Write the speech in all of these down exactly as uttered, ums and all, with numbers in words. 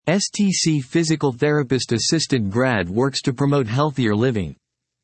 S T C Physical Therapist Assistant grad works to promote healthier living.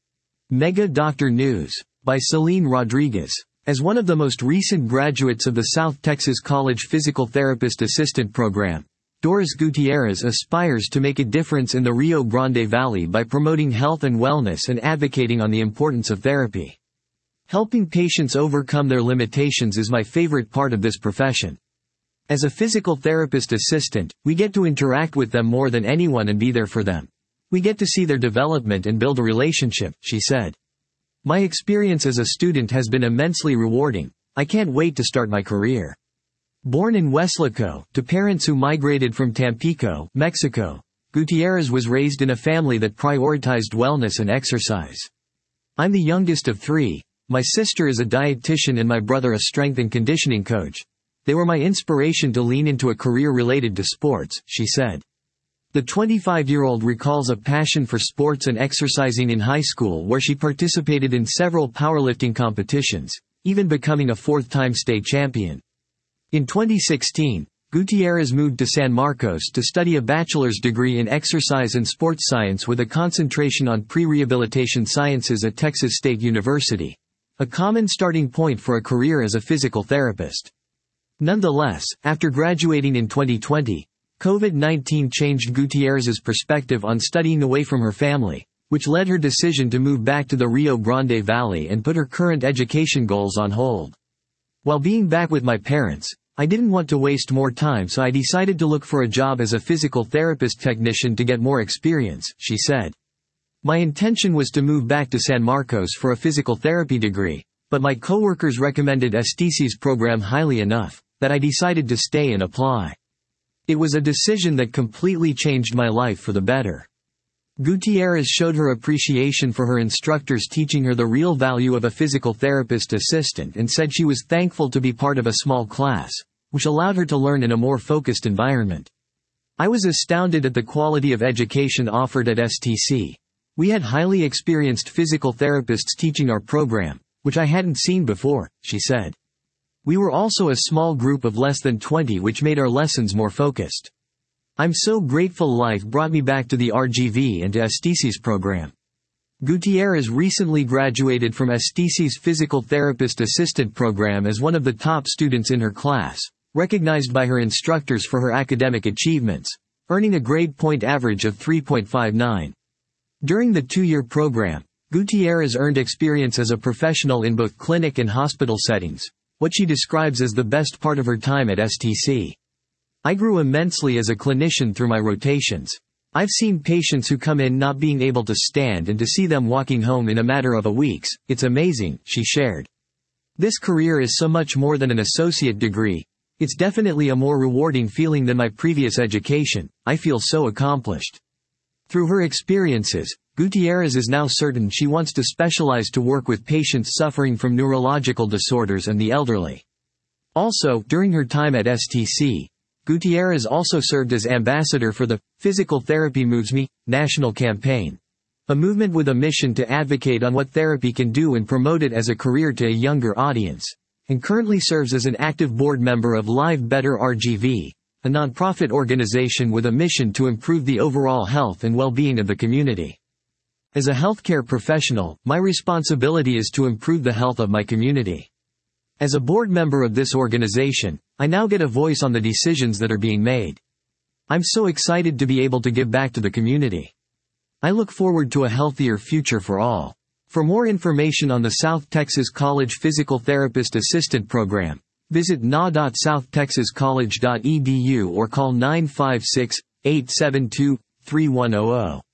Mega Doctor News. By Celine Rodriguez. As one of the most recent graduates of the South Texas College Physical Therapist Assistant Program, Doris Gutierrez aspires to make a difference in the Rio Grande Valley by promoting health and wellness and advocating on the importance of therapy. Helping patients overcome their limitations is my favorite part of this profession. As a physical therapist assistant, we get to interact with them more than anyone and be there for them. We get to see their development and build a relationship, she said. My experience as a student has been immensely rewarding. I can't wait to start my career. Born in Weslaco, to parents who migrated from Tampico, Mexico, Gutierrez was raised in a family that prioritized wellness and exercise. I'm the youngest of three. My sister is a dietitian and my brother a strength and conditioning coach. They were my inspiration to lean into a career related to sports, she said. The twenty-five-year-old recalls a passion for sports and exercising in high school where she participated in several powerlifting competitions, even becoming a fourth-time state champion. In twenty sixteen, Gutierrez moved to San Marcos to study a bachelor's degree in exercise and sports science with a concentration on pre-rehabilitation sciences at Texas State University, a common starting point for a career as a physical therapist. Nonetheless, after graduating in twenty twenty, COVID nineteen changed Gutierrez's perspective on studying away from her family, which led her decision to move back to the Rio Grande Valley and put her current education goals on hold. While being back with my parents, I didn't want to waste more time, so I decided to look for a job as a physical therapist technician to get more experience, she said. My intention was to move back to San Marcos for a physical therapy degree, but my coworkers recommended S T C's program highly enough that I decided to stay and apply. It was a decision that completely changed my life for the better. Gutierrez showed her appreciation for her instructors teaching her the real value of a physical therapist assistant and said she was thankful to be part of a small class, which allowed her to learn in a more focused environment. I was astounded at the quality of education offered at S T C. We had highly experienced physical therapists teaching our program, which I hadn't seen before, she said. We were also a small group of less than twenty, which made our lessons more focused. I'm so grateful life brought me back to the R G V and to S T C's program. Gutierrez recently graduated from S T C's Physical Therapist Assistant program as one of the top students in her class, recognized by her instructors for her academic achievements, earning a grade point average of three point five nine. During the two-year program, Gutierrez earned experience as a professional in both clinic and hospital settings, what she describes as the best part of her time at S T C. I grew immensely as a clinician through my rotations. I've seen patients who come in not being able to stand and to see them walking home in a matter of a weeks. It's amazing, she shared. This career is so much more than an associate degree. It's definitely a more rewarding feeling than my previous education. I feel so accomplished. Through her experiences, Gutierrez is now certain she wants to specialize to work with patients suffering from neurological disorders and the elderly. Also, during her time at S T C, Gutierrez also served as ambassador for the Physical Therapy Moves Me national campaign, a movement with a mission to advocate on what therapy can do and promote it as a career to a younger audience, and currently serves as an active board member of Live Better R G V, a nonprofit organization with a mission to improve the overall health and well-being of the community. As a healthcare professional, my responsibility is to improve the health of my community. As a board member of this organization, I now get a voice on the decisions that are being made. I'm so excited to be able to give back to the community. I look forward to a healthier future for all. For more information on the South Texas College Physical Therapist Assistant Program, visit n a dot south texas college dot e d u or call nine five six, eight seven two, three one zero zero.